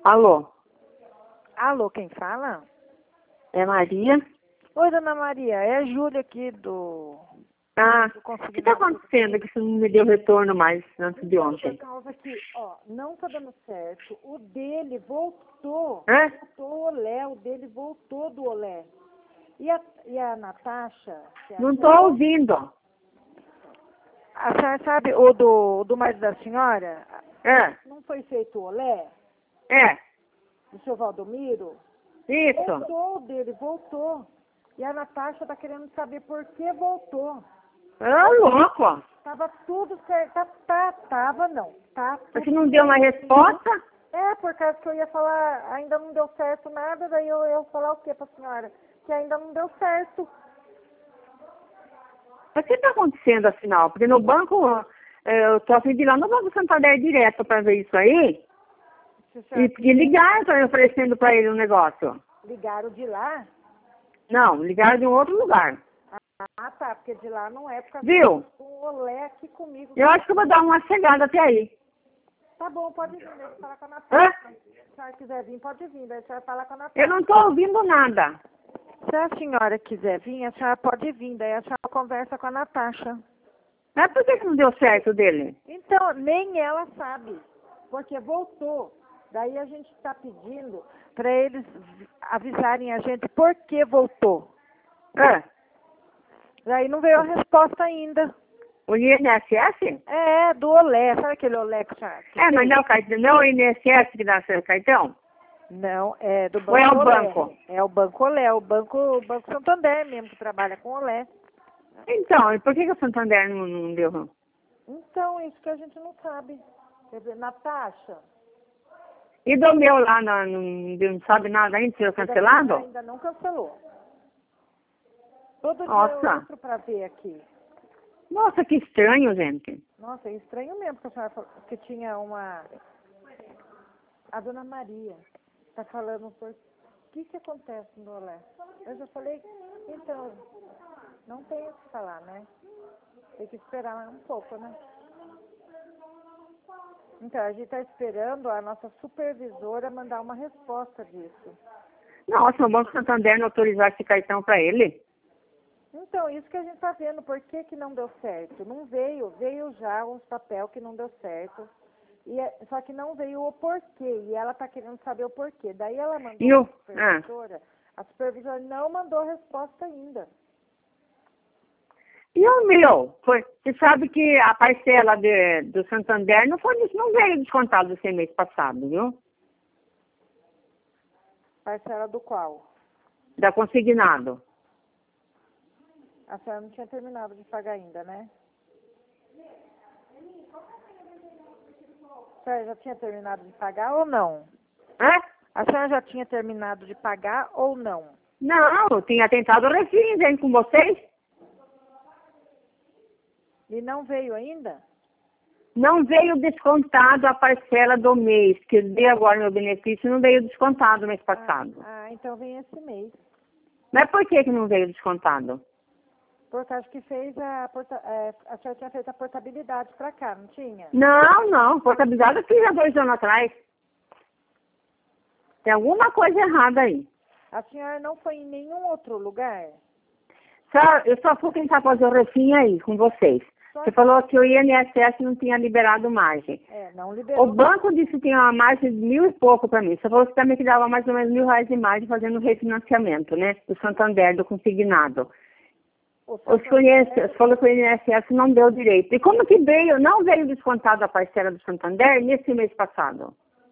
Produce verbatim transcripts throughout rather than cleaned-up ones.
Alô, Alô, quem fala? é Maria? Oi, dona Maria, é a Júlia aqui do... Ah, do o que está Consignado. acontecendo que você não me deu retorno mais antes de Por ontem? causa que, ó, não tá dando certo. O dele voltou. Hã? Voltou o olé, o dele voltou do olé. E a, e a Natasha, que é a Não estou ouvindo. A senhora sabe, o do, do marido da senhora, É, não foi feito o olé é, do seu Valdomiro? isso. Voltou o dele, voltou. E a Natasha tá querendo saber por que voltou. Ah, louco. Tava tudo certo. Tá, tá, tava não. Tá tudo Você não deu uma resposta? É, por causa que eu ia falar, ainda não deu certo nada, daí eu ia falar o quê pra senhora? Que ainda não deu certo. Mas o que está acontecendo afinal? Porque no banco, eh, eu estou a fim de ir lá no Banco Santander direto para ver isso aí. Se a E senhora porque ligaram para oferecendo para ele um negócio. ligaram de lá? Não, ligaram de um outro lugar. Ah, tá, porque de lá não é, por causa Viu? que o olé aqui comigo. Eu acho que eu vou dar uma chegada até aí. Tá bom, pode vir, deixa eu falar com a Hã? Natasha. Se a senhora quiser vir, pode vir, daí a senhora fala com a Natasha. Eu não estou ouvindo nada. Se a senhora quiser vir, a senhora pode vir, daí a senhora conversa com a Natasha. Mas por que que não deu certo dele? Então, nem ela sabe, porque voltou. Daí a gente está pedindo para eles avisarem a gente por que voltou. É, Daí não veio a resposta ainda. o I N S S? É, do olé, sabe aquele olé que já... que É, mas tem? não é o cartão, não é o I N S S que dá seu cartão? Não, é do banco Ou é o Olé. banco? É o banco Olé, o banco, o banco Santander mesmo, que trabalha com olé. Então, e por que que o Santander não, não deu? Então, isso que a gente não sabe. Quer dizer, Natasha, E do meu lá, não, não, não sabe nada ainda, foi cancelado? ainda não cancelou. Todo dia eu Nossa, entro para ver aqui. nossa, que estranho, gente. Nossa, é estranho mesmo que a senhora falou que tinha uma... A dona Maria está falando por... O que que acontece no olé? Eu já falei, então, não tem o que falar, né? Tem que esperar um pouco, né? Então, a gente está esperando a nossa supervisora mandar uma resposta disso. Nossa, o Banco Santander não autorizar esse cartão para ele? Então, isso que a gente está vendo, por que que não deu certo? Não veio, veio já uns papel que não deu certo, e é- só que não veio o porquê, e ela está querendo saber o porquê. Daí ela mandou E o... a Ah, supervisora, a supervisora não mandou resposta ainda. e o meu? Foi, você sabe que a parcela de, do Santander não, foi, não veio descontado esse mês passado, viu? Parcela do qual? Da consignado. A senhora não tinha terminado de pagar ainda, né? A senhora já tinha terminado de pagar ou não? Hã? A senhora já tinha terminado de pagar ou não? Não, eu tinha tentado refim, hein, com vocês. E não veio ainda? Não veio descontado a parcela do mês, que eu dei agora meu benefício, não veio descontado mês passado. Ah, ah, então vem esse mês. Mas por que que não veio descontado? Por causa que fez a, porta, é, a senhora tinha feito a portabilidade pra cá, não tinha? Não, não, portabilidade eu fiz há dois anos atrás. Tem alguma coisa errada aí. A senhora não foi em nenhum outro lugar? Só, eu só fui tentar fazer o refim aí com vocês. Só Você falou que o I N S S não tinha liberado margem. É, não O liberou. banco disse que tinha uma margem de mil e pouco para mim. Você falou que também que dava mais ou menos mil reais de margem fazendo refinanciamento, né? Do Santander, do consignado. O Os Santander- conhece, falou que o I N S S não deu direito. E como que veio, não veio descontado a parcela do Santander nesse mês passado?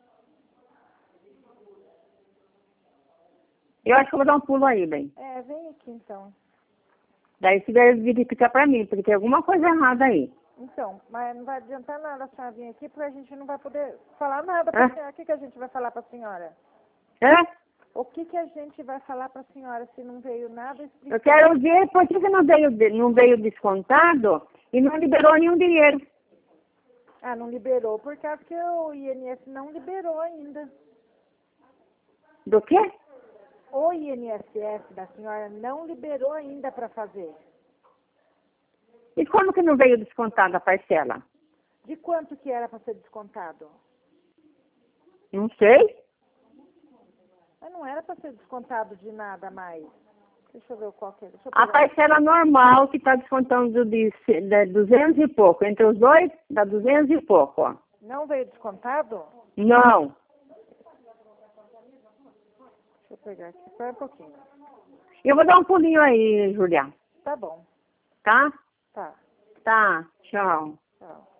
Eu acho que eu vou dar um pulo aí, bem. É, vem aqui então. Daí você deve verificar para mim, porque tem alguma coisa errada aí. Então, mas não vai adiantar nada a senhora vir aqui, porque a gente não vai poder falar nada pra É? senhora. O que, que a gente vai falar pra senhora? É? O que, que a gente vai falar pra senhora se não veio nada Eu explicado? quero ver por que que não veio, de- não veio descontado e não liberou nenhum dinheiro. Ah, não liberou, por causa que o I N S não liberou ainda. Do quê? O I N S S da senhora não liberou ainda para fazer. E como que não veio descontado a parcela? De quanto que era para ser descontado? Não sei. para ser descontado de nada mais. Deixa eu ver qual que é. Deixa eu A pegar. parcela normal que está descontando de, de duzentos e pouco. Entre os dois, dá duzentos e pouco, ó. Não veio descontado? Não. Deixa eu pegar aqui. Espera um pouquinho. Eu vou dar um pulinho aí, Julia. Tá bom. Tá? Tá. Tá. Tchau. Tchau.